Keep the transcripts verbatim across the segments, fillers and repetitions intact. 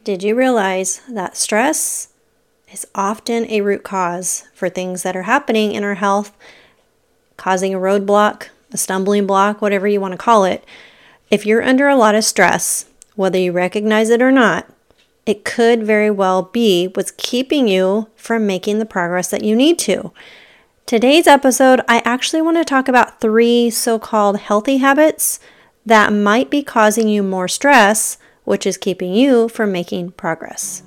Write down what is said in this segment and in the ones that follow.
Did you realize that stress is often a root cause for things that are happening in our health, causing a roadblock, a stumbling block, whatever you want to call it? If you're under a lot of stress, whether you recognize it or not, it could very well be what's keeping you from making the progress that you need to. Today's episode, I actually want to talk about three so-called healthy habits that might be causing you more stress, which is keeping you from making progress.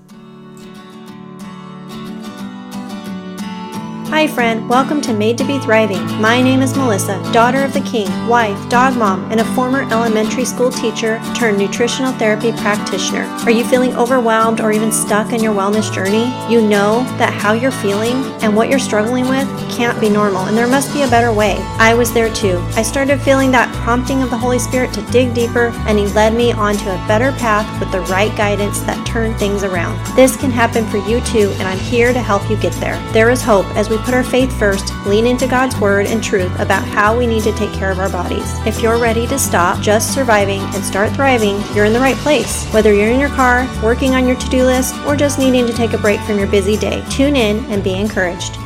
Hi friend, welcome to Made to Be Thriving. My name is Melissa, daughter of the king, wife, dog mom, and a former elementary school teacher turned nutritional therapy practitioner. Are you feeling overwhelmed or even stuck in your wellness journey? You know that how you're feeling and what you're struggling with can't be normal, and there must be a better way. I was there too. I started feeling that prompting of the Holy Spirit to dig deeper, and He led me onto a better path with the right guidance that turned things around. This can happen for you too, and I'm here to help you get there. There is hope as we put our faith first, lean into God's word and truth about how we need to take care of our bodies. If you're ready to stop just surviving and start thriving, you're in the right place. Whether you're in your car, working on your to-do list, or just needing to take a break from your busy day, tune in and be encouraged.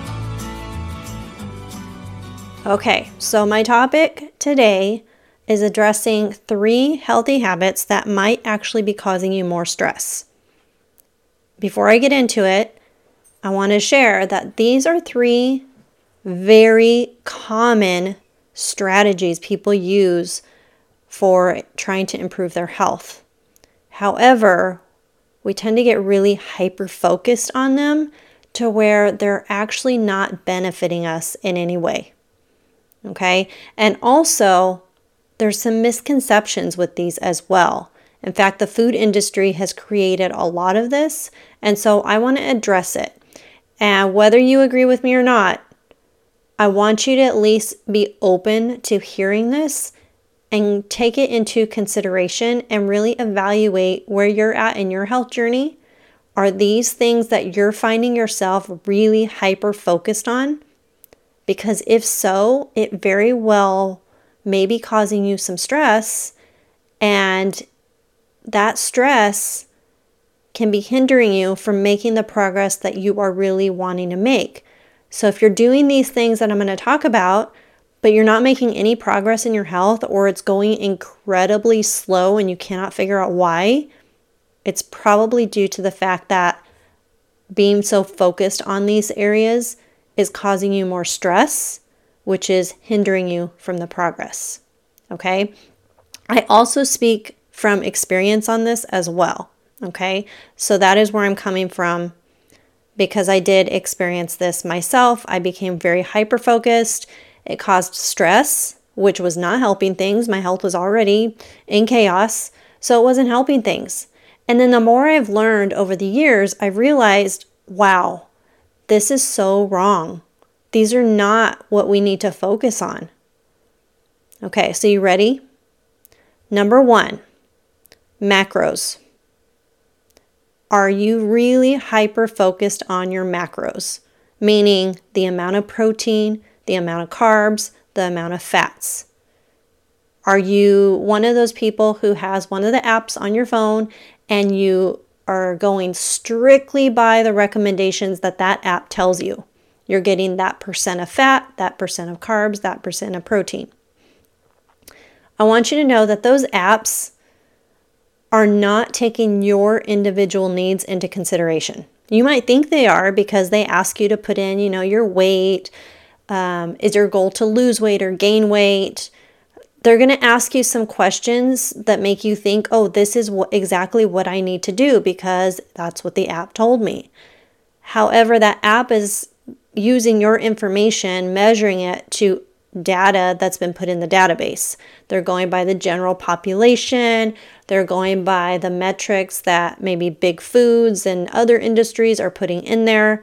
Okay, so my topic today is addressing three healthy habits that might actually be causing you more stress. Before I get into it, I want to share that these are three very common strategies people use for trying to improve their health. However, we tend to get really hyper-focused on them to where they're actually not benefiting us in any way. Okay? And also, there's some misconceptions with these as well. In fact, the food industry has created a lot of this, and so I want to address it. And whether you agree with me or not, I want you to at least be open to hearing this and take it into consideration and really evaluate where you're at in your health journey. Are these things that you're finding yourself really hyper-focused on? Because if so, it very well may be causing you some stress, and that stress can be hindering you from making the progress that you are really wanting to make. So if you're doing these things that I'm going to talk about, but you're not making any progress in your health, or it's going incredibly slow and you cannot figure out why, it's probably due to the fact that being so focused on these areas is causing you more stress, which is hindering you from the progress. Okay? I also speak from experience on this as well. Okay, so that is where I'm coming from, because I did experience this myself. I became very hyper-focused. It caused stress, which was not helping things. My health was already in chaos, so it wasn't helping things. And then the more I've learned over the years, I've realized, wow, this is so wrong. These are not what we need to focus on. Okay, so you ready? Number one, macros. Are you really hyper-focused on your macros? Meaning the amount of protein, the amount of carbs, the amount of fats. Are you one of those people who has one of the apps on your phone and you are going strictly by the recommendations that that app tells you? You're getting that percent of fat, that percent of carbs, that percent of protein. I want you to know that those apps are not taking your individual needs into consideration. You might think they are because they ask you to put in, you know, your weight. Um, is your goal to lose weight or gain weight? They're going to ask you some questions that make you think, oh, this is what, exactly what I need to do because that's what the app told me. However, that app is using your information, measuring it to data that's been put in the database. They're going by the general population. They're going by the metrics that maybe big foods and other industries are putting in there.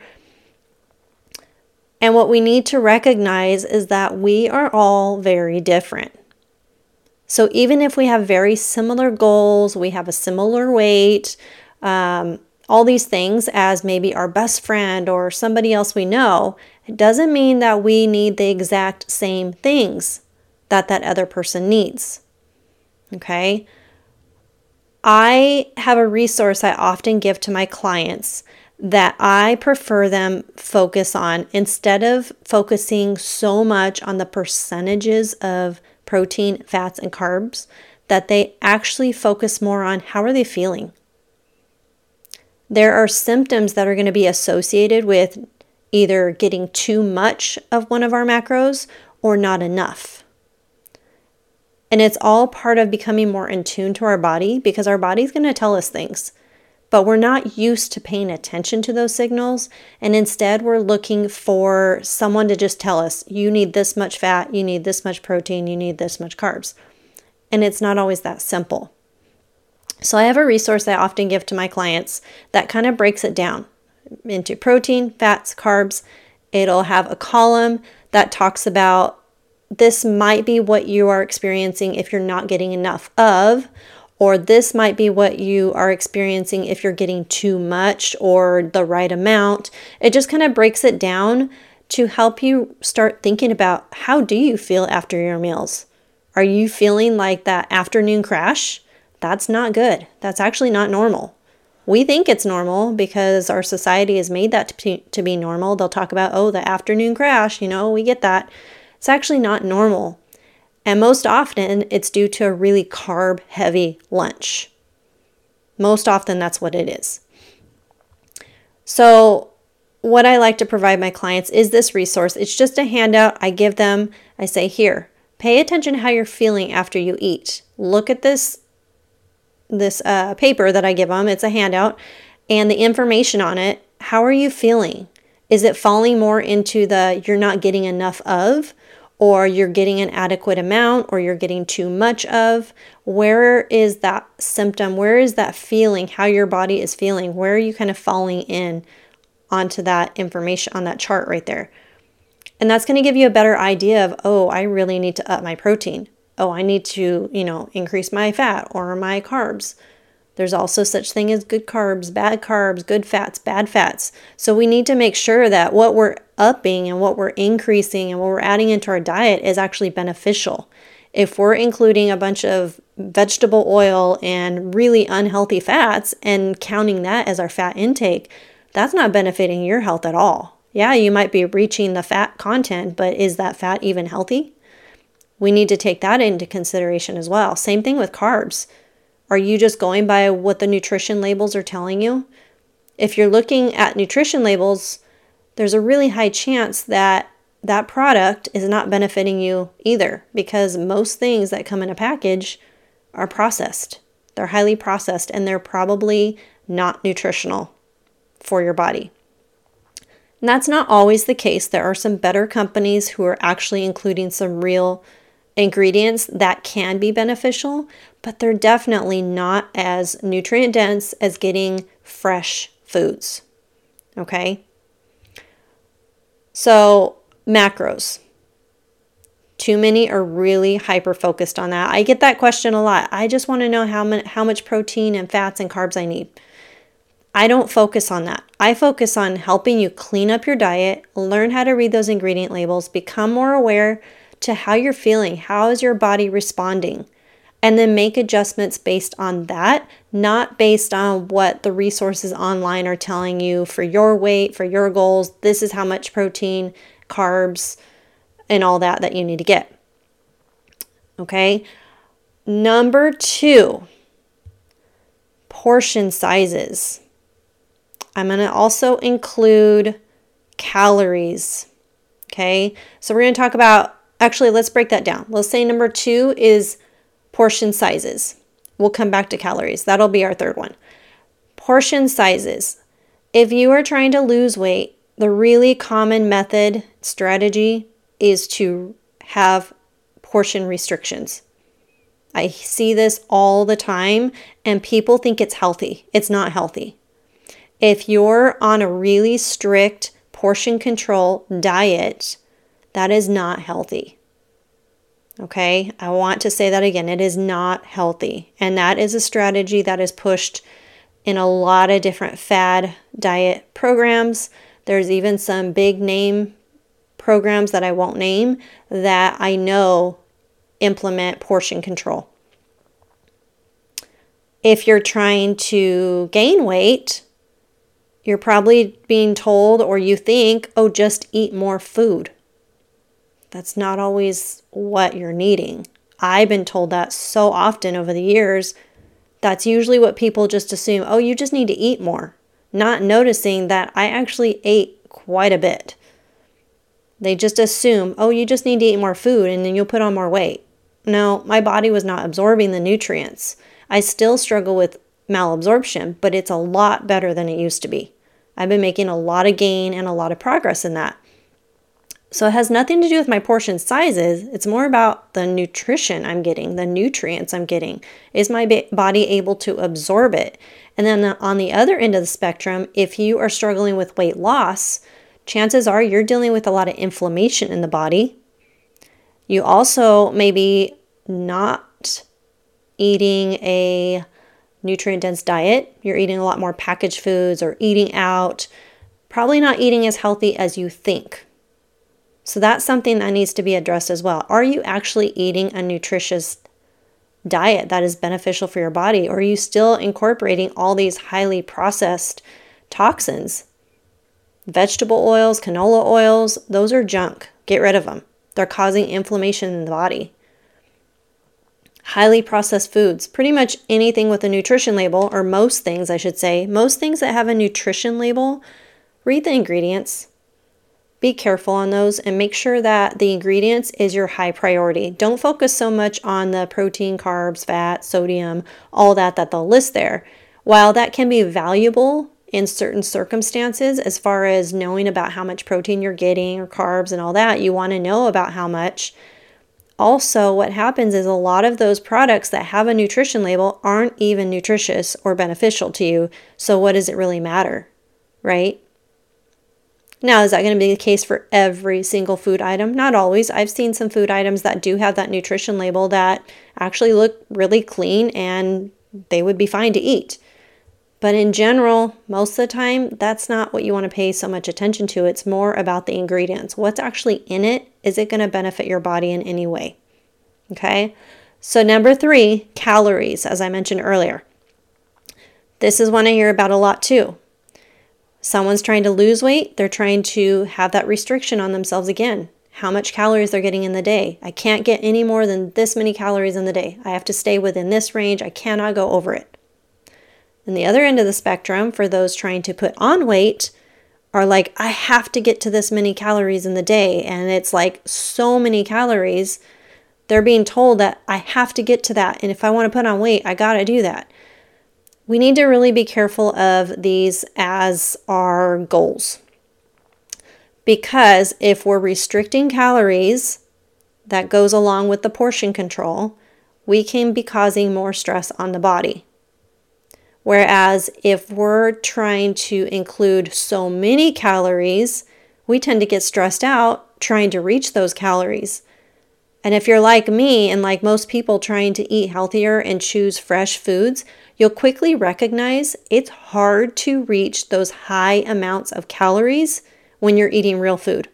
And what we need to recognize is that we are all very different. So even if we have very similar goals, we have a similar weight, um, all these things as maybe our best friend or somebody else we know, it doesn't mean that we need the exact same things that that other person needs. Okay? I have a resource I often give to my clients that I prefer them focus on instead of focusing so much on the percentages of protein, fats, and carbs, that they actually focus more on how are they feeling. There are symptoms that are going to be associated with either getting too much of one of our macros or not enough. And it's all part of becoming more in tune to our body, because our body's going to tell us things. But we're not used to paying attention to those signals. And instead, we're looking for someone to just tell us, you need this much fat, you need this much protein, you need this much carbs. And it's not always that simple. So I have a resource I often give to my clients that kind of breaks it down into protein, fats, carbs. It'll have a column that talks about this might be what you are experiencing if you're not getting enough of, or this might be what you are experiencing if you're getting too much or the right amount. It just kind of breaks it down to help you start thinking about, how do you feel after your meals? Are you feeling like that afternoon crash? That's not good. That's actually not normal. We think it's normal because our society has made that to be, to be normal. They'll talk about, oh, the afternoon crash, you know, we get that. It's actually not normal. And most often, it's due to a really carb-heavy lunch. Most often, that's what it is. So what I like to provide my clients is this resource. It's just a handout I give them. I say, here, pay attention to how you're feeling after you eat. Look at this, this uh, paper that I give them. It's a handout. And the information on it, how are you feeling? Is it falling more into the you're not getting enough of, or you're getting an adequate amount, or you're getting too much of? Where is that symptom? Where is that feeling? How your body is feeling? Where are you kind of falling in onto that information on that chart right there? And that's going to give you a better idea of, oh, I really need to up my protein. Oh, I need to, you know, increase my fat or my carbs. There's also such thing as good carbs, bad carbs, good fats, bad fats. So we need to make sure that what we're upping and what we're increasing and what we're adding into our diet is actually beneficial. If we're including a bunch of vegetable oil and really unhealthy fats and counting that as our fat intake, that's not benefiting your health at all. Yeah, you might be reaching the fat content, but is that fat even healthy? We need to take that into consideration as well. Same thing with carbs. Are you just going by what the nutrition labels are telling you? If you're looking at nutrition labels, there's a really high chance that that product is not benefiting you either, because most things that come in a package are processed. They're highly processed, and they're probably not nutritional for your body. And that's not always the case. There are some better companies who are actually including some real ingredients that can be beneficial, but they're definitely not as nutrient dense as getting fresh foods. Okay? So, macros. Too many are really hyper focused on that. I get that question a lot. I just want to know how much how much protein and fats and carbs I need. I don't focus on that. I focus on helping you clean up your diet, learn how to read those ingredient labels, become more aware to how you're feeling, how is your body responding, and then make adjustments based on that, not based on what the resources online are telling you for your weight, for your goals. This is how much protein, carbs, and all that that you need to get. Okay? Number two, portion sizes. I'm going to also include calories. Okay? So we're going to talk about, actually, let's break that down. Let's say number two is portion sizes. We'll come back to calories. That'll be our third one. Portion sizes. If you are trying to lose weight, the really common method strategy is to have portion restrictions. I see this all the time, and people think it's healthy. It's not healthy. If you're on a really strict portion control diet, that is not healthy. Okay, I want to say that again. It is not healthy. And that is a strategy that is pushed in a lot of different fad diet programs. There's even some big name programs that I won't name that I know implement portion control. If you're trying to gain weight, you're probably being told, or you think, oh, just eat more food. That's not always what you're needing. I've been told that so often over the years. That's usually what people just assume. Oh, you just need to eat more. Not noticing that I actually ate quite a bit. They just assume, oh, you just need to eat more food and then you'll put on more weight. No, my body was not absorbing the nutrients. I still struggle with malabsorption, but it's a lot better than it used to be. I've been making a lot of gain and a lot of progress in that. So it has nothing to do with my portion sizes. It's more about the nutrition I'm getting, the nutrients I'm getting. Is my ba- body able to absorb it? And then the, on the other end of the spectrum, if you are struggling with weight loss, chances are you're dealing with a lot of inflammation in the body. You also may be not eating a nutrient-dense diet. You're eating a lot more packaged foods or eating out. Probably not eating as healthy as you think. So that's something that needs to be addressed as well. Are you actually eating a nutritious diet that is beneficial for your body? Or are you still incorporating all these highly processed toxins? Vegetable oils, canola oils, those are junk. Get rid of them. They're causing inflammation in the body. Highly processed foods, pretty much anything with a nutrition label, or most things I should say, most things that have a nutrition label, read the ingredients. Be careful on those and make sure that the ingredients is your high priority. Don't focus so much on the protein, carbs, fat, sodium, all that that they'll list there. While that can be valuable in certain circumstances, as far as knowing about how much protein you're getting or carbs and all that, you want to know about how much. Also, what happens is a lot of those products that have a nutrition label aren't even nutritious or beneficial to you. So what does it really matter, right? Now, is that going to be the case for every single food item? Not always. I've seen some food items that do have that nutrition label that actually look really clean and they would be fine to eat. But in general, most of the time, that's not what you want to pay so much attention to. It's more about the ingredients. What's actually in it? Is it going to benefit your body in any way? Okay. So number three, calories, as I mentioned earlier. This is one I hear about a lot too. Someone's trying to lose weight. They're trying to have that restriction on themselves again. How much calories they're getting in the day. I can't get any more than this many calories in the day. I have to stay within this range. I cannot go over it. And the other end of the spectrum, for those trying to put on weight, are like, I have to get to this many calories in the day. And it's like so many calories. They're being told that I have to get to that. And if I want to put on weight, I got to do that. We need to really be careful of these as our goals. Because if we're restricting calories, that goes along with the portion control, we can be causing more stress on the body. Whereas if we're trying to include so many calories, we tend to get stressed out trying to reach those calories. And if you're like me and like most people trying to eat healthier and choose fresh foods, you'll quickly recognize it's hard to reach those high amounts of calories when you're eating real food.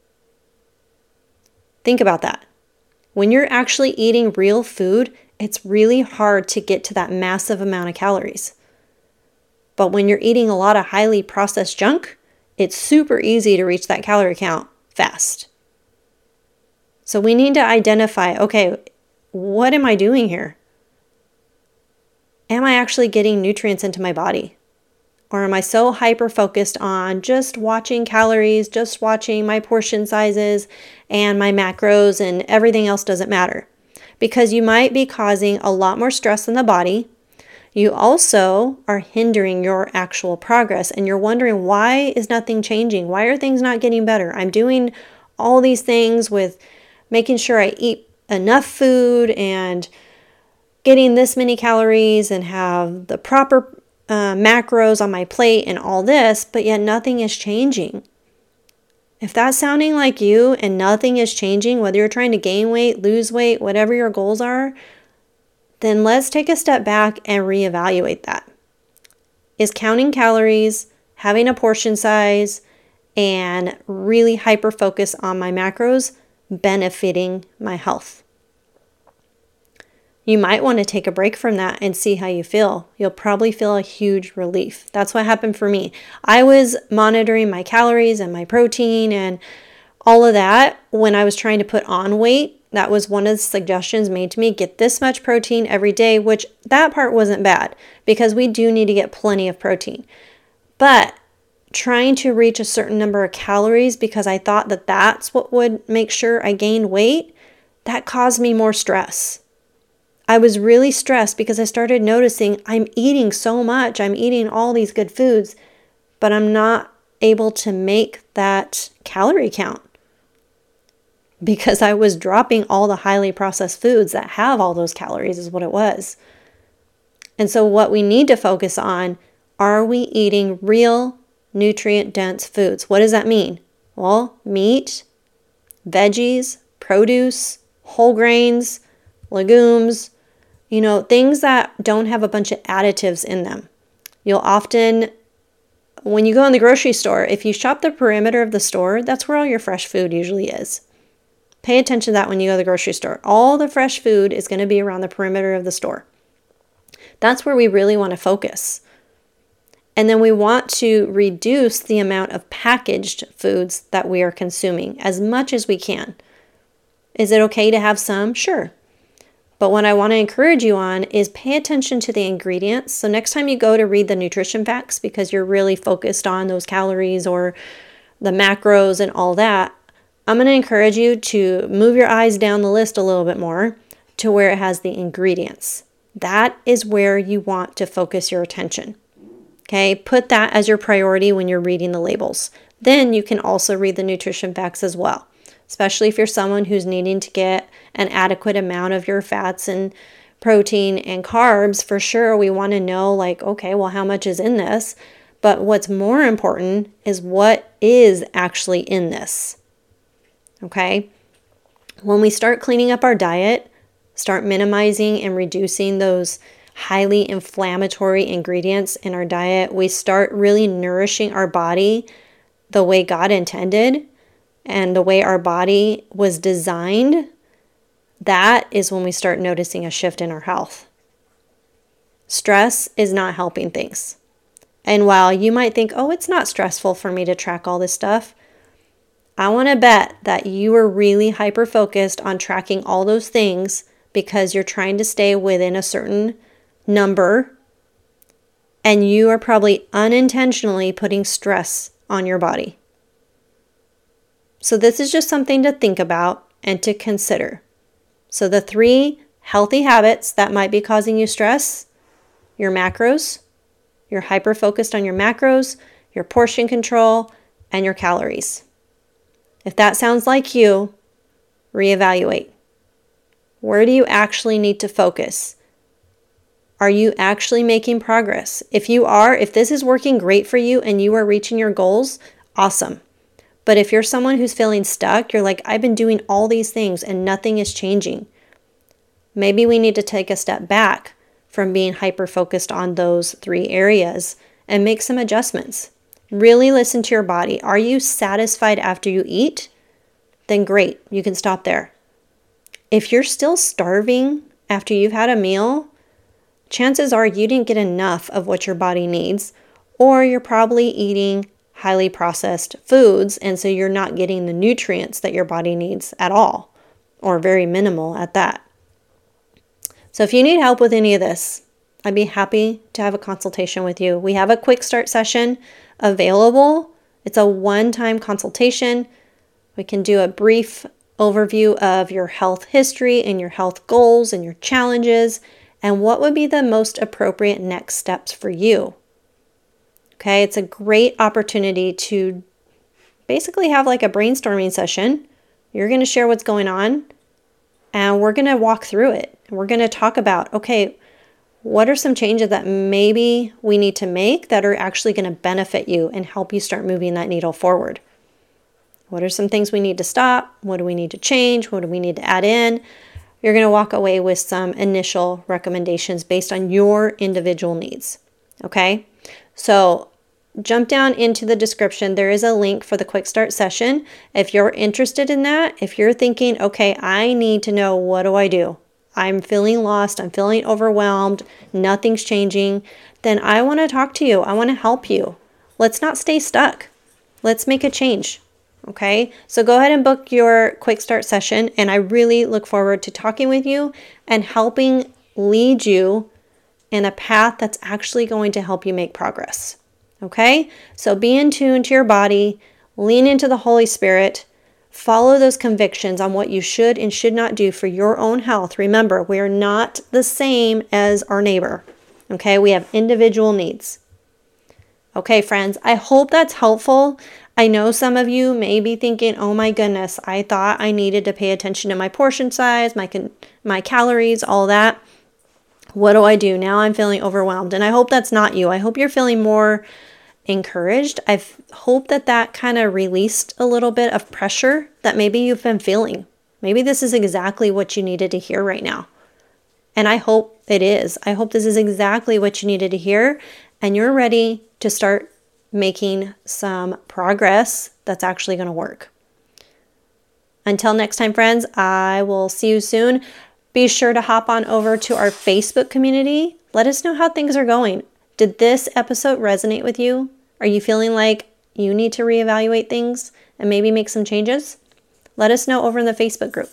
Think about that. When you're actually eating real food, it's really hard to get to that massive amount of calories. But when you're eating a lot of highly processed junk, it's super easy to reach that calorie count fast. So we need to identify, okay, what am I doing here? Am I actually getting nutrients into my body? Or am I so hyper-focused on just watching calories, just watching my portion sizes and my macros and everything else doesn't matter? Because you might be causing a lot more stress in the body. You also are hindering your actual progress and you're wondering, why is nothing changing? Why are things not getting better? I'm doing all these things with making sure I eat enough food and getting this many calories and have the proper uh, macros on my plate and all this, but yet nothing is changing. If that's sounding like you and nothing is changing, whether you're trying to gain weight, lose weight, whatever your goals are, then let's take a step back and reevaluate that. Is counting calories, having a portion size, and really hyper-focus on my macros benefiting my health? you might want to take a break from that and see how you feel. You'll probably feel a huge relief. That's what happened for me. I was monitoring my calories and my protein and all of that when I was trying to put on weight. That was one of the suggestions made to me, get this much protein every day, which that part wasn't bad because we do need to get plenty of protein. But trying to reach a certain number of calories because I thought that that's what would make sure I gained weight, that caused me more stress. I was really stressed because I started noticing I'm eating so much. I'm eating all these good foods, but I'm not able to make that calorie count because I was dropping all the highly processed foods that have all those calories is what it was. And so what we need to focus on, are we eating real nutrient-dense foods? What does that mean? Well, meat, veggies, produce, whole grains, legumes, you know, things that don't have a bunch of additives in them. You'll often, when you go in the grocery store, if you shop the perimeter of the store, that's where all your fresh food usually is. Pay attention to that when you go to the grocery store. All the fresh food is going to be around the perimeter of the store. That's where we really want to focus. And then we want to reduce the amount of packaged foods that we are consuming as much as we can. Is it okay to have some? Sure. But what I want to encourage you on is pay attention to the ingredients. So next time you go to read the nutrition facts because you're really focused on those calories or the macros and all that, I'm going to encourage you to move your eyes down the list a little bit more to where it has the ingredients. That is where you want to focus your attention. Okay, put that as your priority when you're reading the labels. Then you can also read the nutrition facts as well. Especially if you're someone who's needing to get an adequate amount of your fats and protein and carbs, for sure we want to know like, okay, well, how much is in this? But what's more important is what is actually in this. Okay? When we start cleaning up our diet, start minimizing and reducing those highly inflammatory ingredients in our diet, we start really nourishing our body the way God intended and the way our body was designed. That is when we start noticing a shift in our health. Stress is not helping things. And while you might think, oh, it's not stressful for me to track all this stuff, I want to bet that you are really hyper-focused on tracking all those things because you're trying to stay within a certain number, and you are probably unintentionally putting stress on your body. So this is just something to think about and to consider. So the three healthy habits that might be causing you stress, your macros, you're hyper-focused on your macros, your portion control, and your calories. If that sounds like you, reevaluate. Where do you actually need to focus? Are you actually making progress? If you are, if this is working great for you and you are reaching your goals, awesome. But if you're someone who's feeling stuck, you're like, I've been doing all these things and nothing is changing. Maybe we need to take a step back from being hyper-focused on those three areas and make some adjustments. Really listen to your body. Are you satisfied after you eat? Then great, you can stop there. If you're still starving after you've had a meal, chances are you didn't get enough of what your body needs, or you're probably eating highly processed foods, and so you're not getting the nutrients that your body needs at all, or very minimal at that. So if you need help with any of this, I'd be happy to have a consultation with you. We have a quick start session available. It's a one-time consultation. We can do a brief overview of your health history and your health goals and your challenges and what would be the most appropriate next steps for you. Okay, it's a great opportunity to basically have like a brainstorming session. You're going to share what's going on and we're going to walk through it. We're going to talk about, okay, what are some changes that maybe we need to make that are actually going to benefit you and help you start moving that needle forward? What are some things we need to stop? What do we need to change? What do we need to add in? You're going to walk away with some initial recommendations based on your individual needs. Okay? So jump down into the description. There is a link for the quick start session. If you're interested in that, if you're thinking, okay, I need to know, what do I do? I'm feeling lost, I'm feeling overwhelmed, nothing's changing, then I want to talk to you. I want to help you. Let's not stay stuck. Let's make a change. Okay, so go ahead and book your quick start session, and I really look forward to talking with you and helping lead you in a path that's actually going to help you make progress. Okay, so be in tune to your body, lean into the Holy Spirit, follow those convictions on what you should and should not do for your own health. Remember, we are not the same as our neighbor. Okay, we have individual needs. Okay, friends, I hope that's helpful. I know some of you may be thinking, oh my goodness, I thought I needed to pay attention to my portion size, my con- my calories, all that. What do I do? Now I'm feeling overwhelmed. And I hope that's not you. I hope you're feeling more encouraged. I hope that that kind of released a little bit of pressure that maybe you've been feeling. Maybe this is exactly what you needed to hear right now. And I hope it is. I hope this is exactly what you needed to hear. And you're ready to start making some progress that's actually going to work. Until next time, friends, I will see you soon. Be sure to hop on over to our Facebook community. Let us know how things are going. Did this episode resonate with you? Are you feeling like you need to reevaluate things and maybe make some changes? Let us know over in the Facebook group.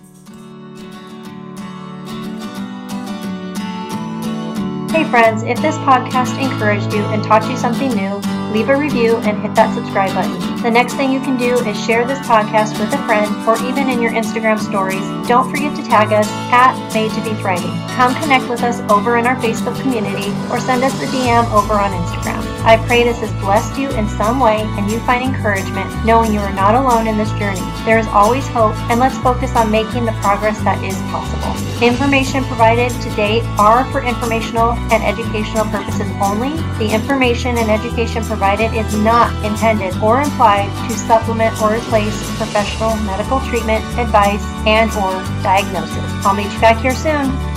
Hey friends, if this podcast encouraged you and taught you something new, leave a review and hit that subscribe button. The next thing you can do is share this podcast with a friend or even in your Instagram stories. Don't forget to tag us at Made to Be Thriving. Come connect with us over in our Facebook community or send us a D M over on Instagram. I pray this has blessed you in some way and you find encouragement knowing you are not alone in this journey. There is always hope, and let's focus on making the progress that is possible. Information provided to date are for informational and educational purposes only. The information and education provided is not intended or implied to supplement or replace professional medical treatment, advice, and or diagnosis. I'll meet you back here soon.